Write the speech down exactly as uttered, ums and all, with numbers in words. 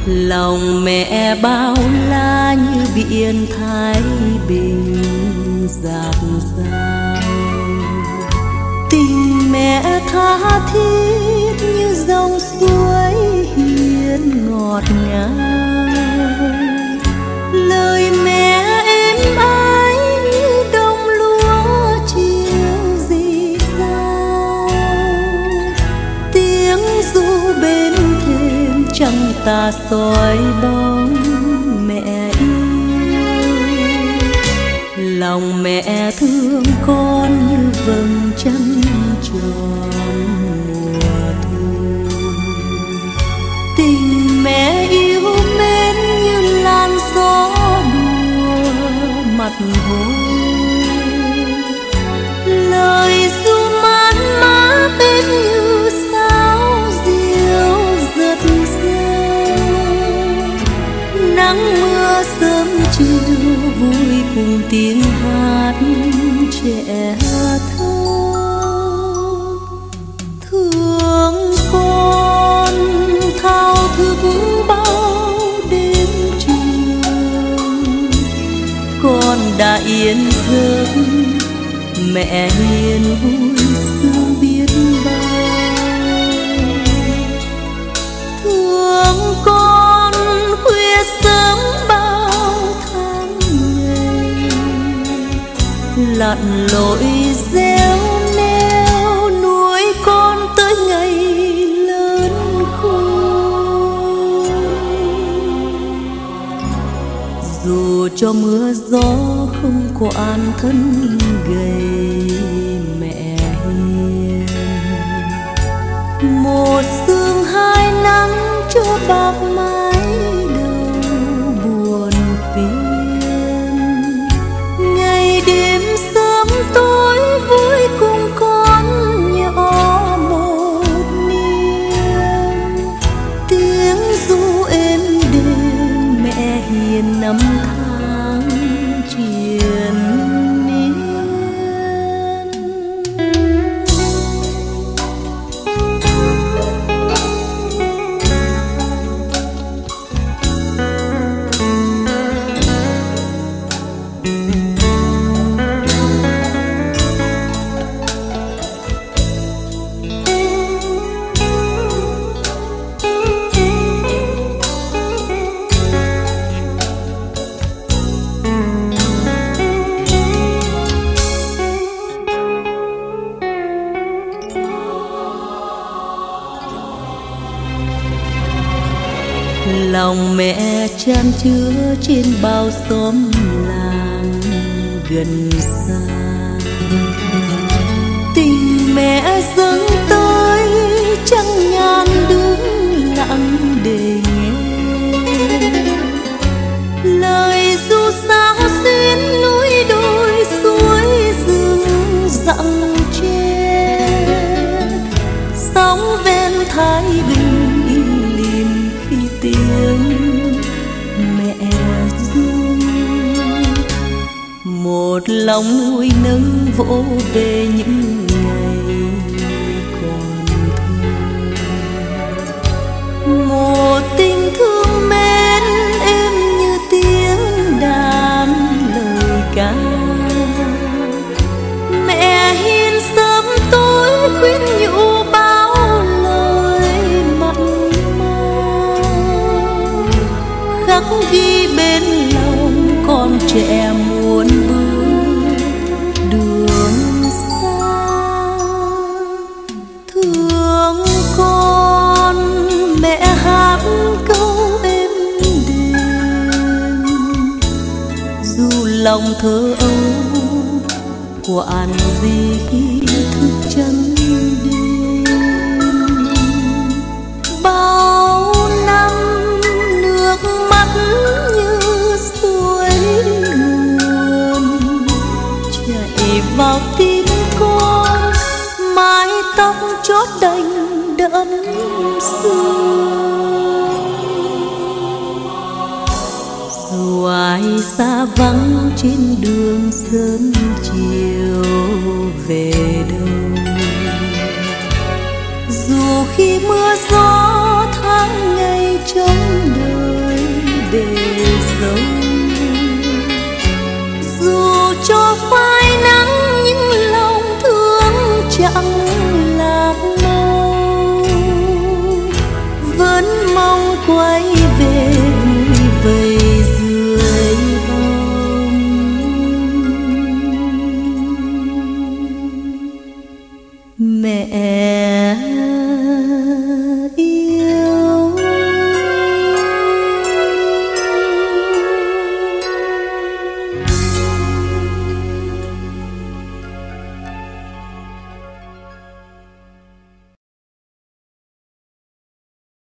Lòng mẹ bao la như biển Thái Bình dạt dào, tình mẹ tha thiết như dòng suối hiền ngọt ngào. Lời mẹ êm ái như đồng lúa chiều rì rào, tiếng ru bên thềm trăng ta soi bóng mẹ yêu. Lòng mẹ thương con như vầng trăng tròn mùa thu, tình mẹ yêu mến như làn gió đùa mặt hồ. Lời ru mát má bên như sao diều giật reo, nắng mưa sớm chiều vui cùng tiếng hát trẻ thơ. Thương con thao thức bao đêm trường, con đã yên giấc mẹ hiền vui sướng biết bao. Thương con khuya sớm bao tháng ngày, lặn lội gieo neo nuôi con tới ngày lớn khôn. Dù cho mưa gió không quản thân gầy mẹ hiền, một sương hai nắng cho bạc mái đầu buồn phiền. Ngày đêm sớm tối vui cùng con nhỏ một niềm, tiếng ru êm đềm mẹ hiền năm tháng triền miên. Lòng mẹ chan chứa trên bao xóm làng gần xa, tình mẹ dâng tới trăng nhan đứng lặng để nghe. Lời ru sao xuyên núi đồi suối rừng rặng tre, sóng ven Thái Bình im lìm khi tiếng mẹ ru. Một lòng nuôi nấng vỗ về những ngày còn thơ, một tình thương mến êm như tiếng đàn lời ca. Mẹ hiền sớm tối khuyên nhủ bao lời mặn mà, khắc ghi bên lòng con trẻ muốn bước đường xa. Thương con mẹ hát câu êm đềm, dù lòng thơ âu quản gì thức chân đêm. Bao năm nước mắt như suối nguồn chảy vào tim con, mái tóc chót đành đẫm sương. Dù ai xa vắng trên đường sớm chiều về đâu, dù khi mưa gió tháng ngày trống đời quay về